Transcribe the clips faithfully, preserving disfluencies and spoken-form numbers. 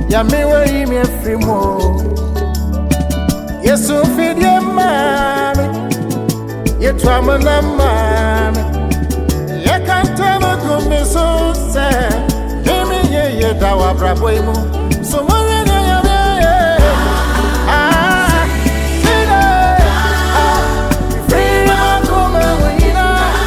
ya me we me free mo yesu fidie mami ye twama na mami ye kantama gumi so se emi ye ye dawa brabo imu so mo ye ya me ah sina ah free ma kuma wina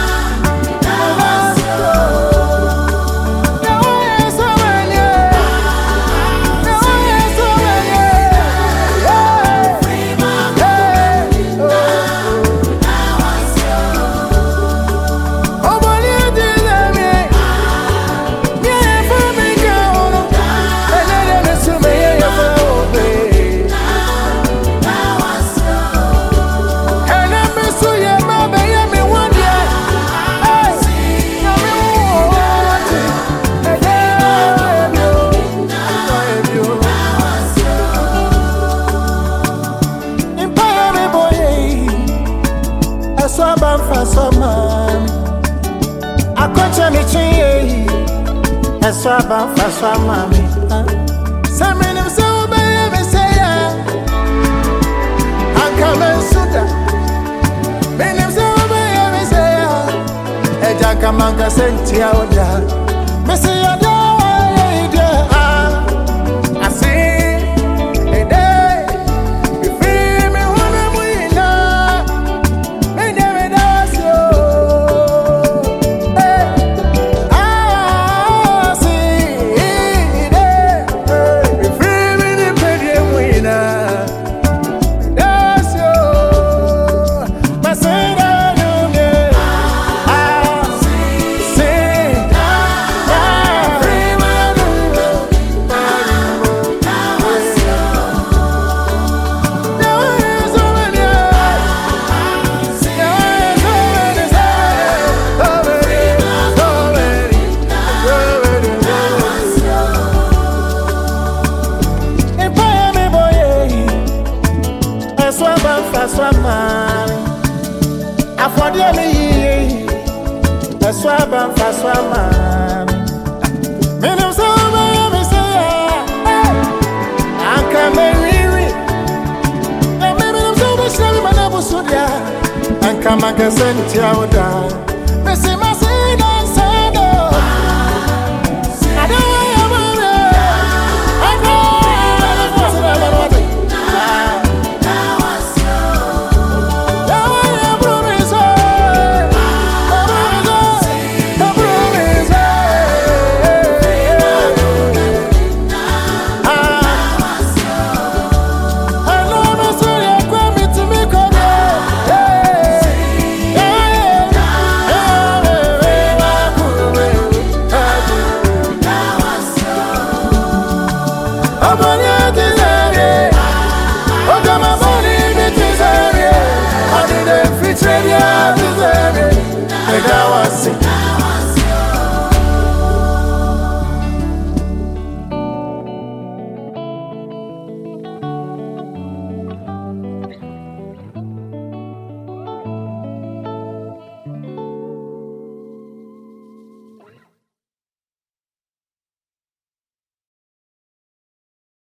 Swaba mfasoma akocha michi swaba mfasoma mi samini msauba ya meseya akame suda mini msauba ya meseya eja kamanga senti ya oja meseya dawa ya ide asi Afodia me swaba faswama minu soma ya meseya anka meriri na minu soma shami manabu sudia anka magasenti ya oda mesi masina sado adawa ya mame anka faswama manabu I'm